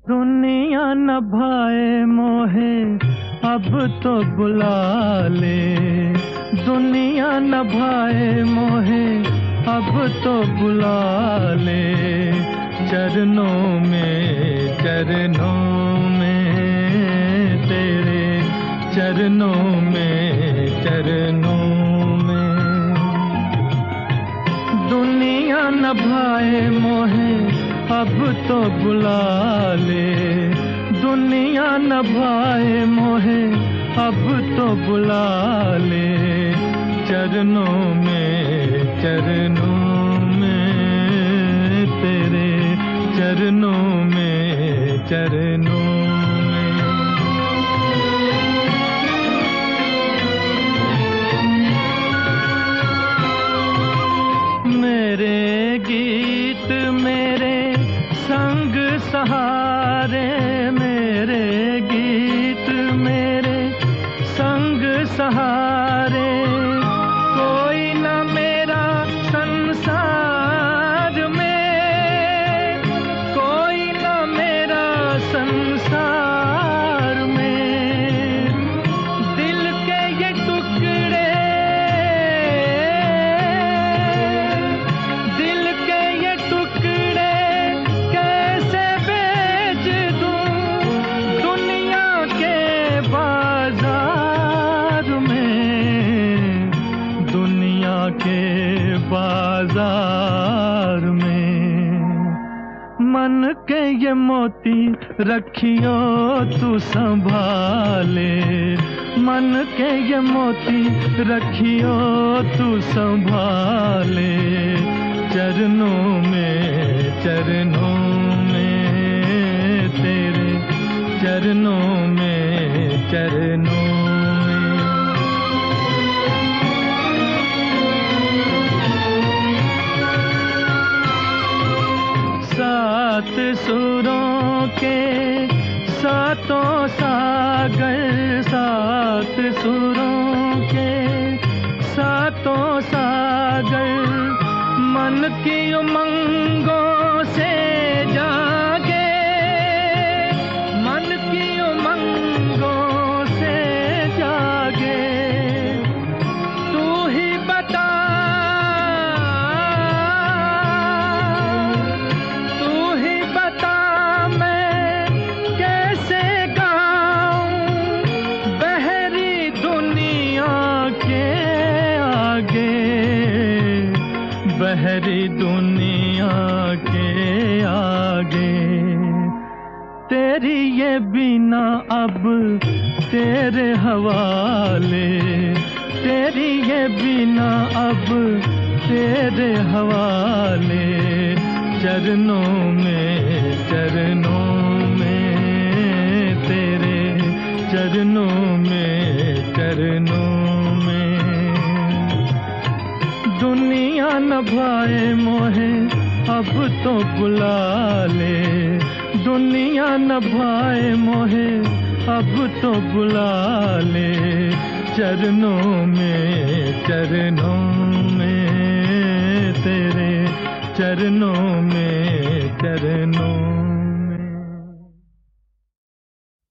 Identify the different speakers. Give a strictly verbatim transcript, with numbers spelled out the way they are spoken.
Speaker 1: दुनिया न भाए मोहे अब तो बुला ले, दुनिया न भाए मोहे अब तो बुला ले, चरणों में चरणों में तेरे, चरणों में चरणों में। दुनिया न भाए मोहे अब तो बुला ले, दुनिया न भाए मोहे अब तो बुला ले, चरणों में चरणों में तेरे, चरणों में चरणों में। मेरे गीत मेरे संग सहारे, मेरे गीत मेरे संग सहारे, कोई न मेरा संसार में, कोई न मेरा संसार में। दिल के ये टुकड़े, दिल के ये टुकड़े कैसे बेच दूं दुनिया के बाजार में, दुनिया के बाजार में। मन के ये मोती रखियो तू संभाले, मन के ये मोती रखियो तू संभाले, चरणों में चरणों में तेरे, चरणों में चरणों में। सात सुरों के सातों सागर, सात सुरों के सातों सागर, मन की उमंगों से जागे, मन की उमंगों से जागे। तू ही बता, बहरी दुनिया के आगे। तेरी ये बिना अब तेरे हवाले, तेरी ये बिना अब तेरे हवाले, चरणों में चरणों में तेरे, चरणों में चरणों में। दुनिया न भाए मोहे अब तो बुला ले, दुनिया न भाए मोहे अब तो बुला ले, चरणों में चरणों में तेरे, चरणों में